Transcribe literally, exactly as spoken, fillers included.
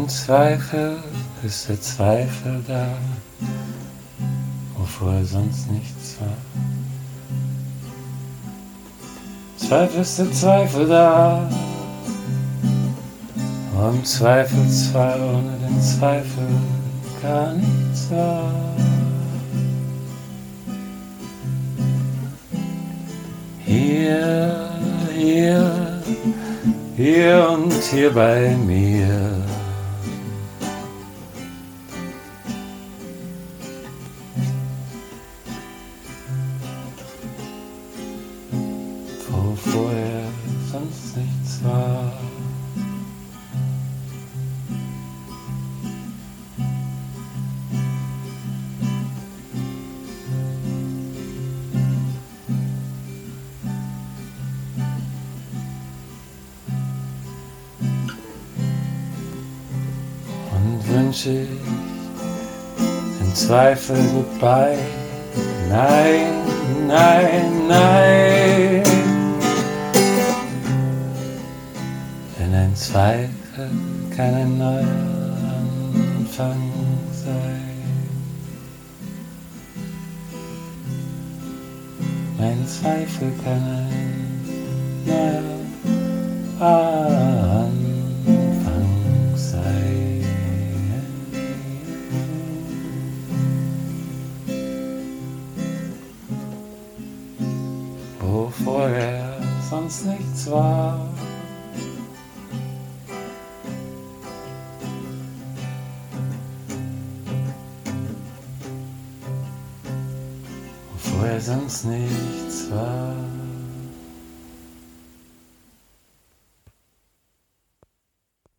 Zweifel ist der Zweifel da, wo vorher sonst nichts war. Zweifel ist der Zweifel da, wo im Zweifelsfall ohne den Zweifel gar nichts war. Hier, hier, hier und hier bei mir. Wo vorher sonst nichts war. Wünsche ich den Zweifel goodbye. Nein, nein, nein. Denn ein Zweifel kann ein neuer Anfang sein. Mein Zweifel kann ein neuer Anfang sein. Wo vorher sonst nichts war. Wo vorher sonst nichts war.